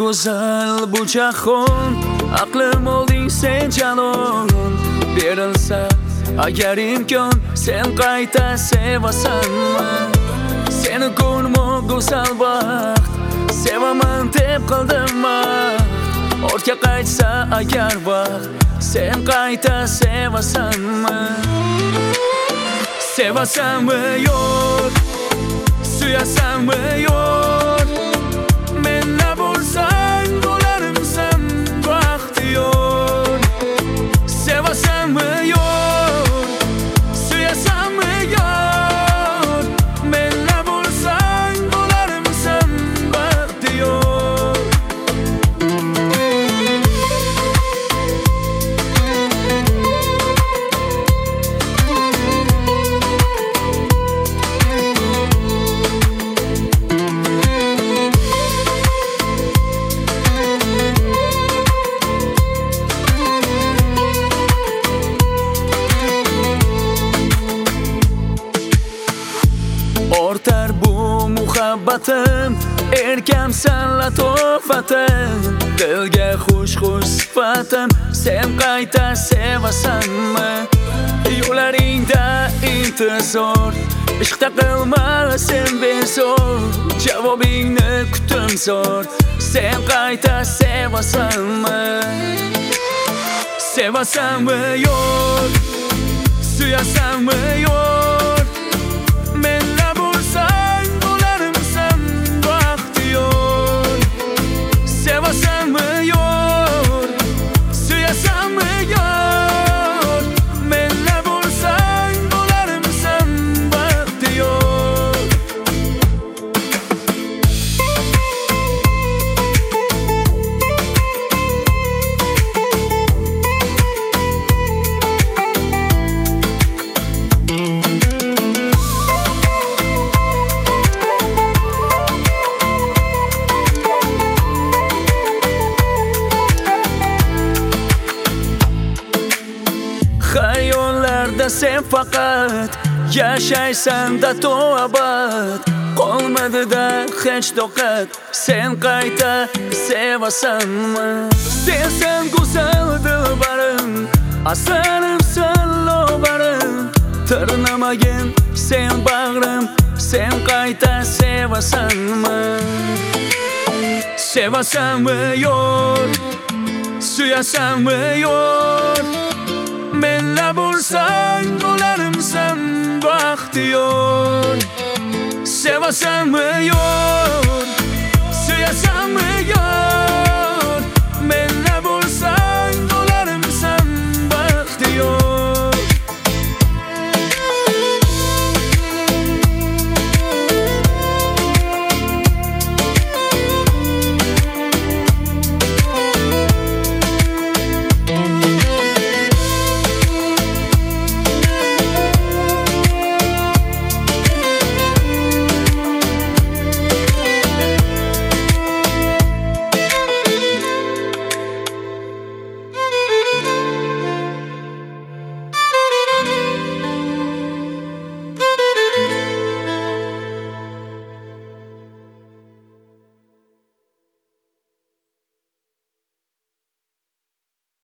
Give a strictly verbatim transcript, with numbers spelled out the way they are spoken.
go'zal bu jahon, aqlim olding sen jalol. Berilsa agar imkon, sen qayta sevasanmi? Seni ko'rmoq go'zal baxt, sevaman deb qildimmi? Ortga qaytsa agar vaqt, sen qayta sevasanmi? Sevasanmi yo'q, suyasanmi yo'q? Menla bo'lsang bo'larmisan baxtiyor. Sevasanmi yo'q, suyasanmi yo'q? Menla bo'lsang bo'larmisan baxtiyor. Ortar bu muhabbatim, erkamsan latofatim, dilga xush-xush sifatim. Sen qayta sevasanmi? Yo'laringda intizor, ishqda qilma sen bezor, javobingni kutim zor. Sen qayta sevasanmi? Sevasanmi yo'q, suyasanmi yo'q? Menla bo'lsang bo'larmisan baxtiyor. Sevasanmi yo'q, suyasanmi yo'q? Menla bo'lsang bo'larmisan baxtiyor. Xayollarda sen faqat yashaysan-da to'abad, qolmadi-da hech toqat. Sen qayta sevasanmi? Sensan go'zal dilbarim, asarimsan lobarim, tirnamagin sen bag'rim. Sen qayta sevasanmi? Sevasanmi yo'q, suyasanmi yo'q? Menla bo'lsang bo'larmisan baxtiyor. Sevasanmi yo'q, suyasanmi yo'q? Menla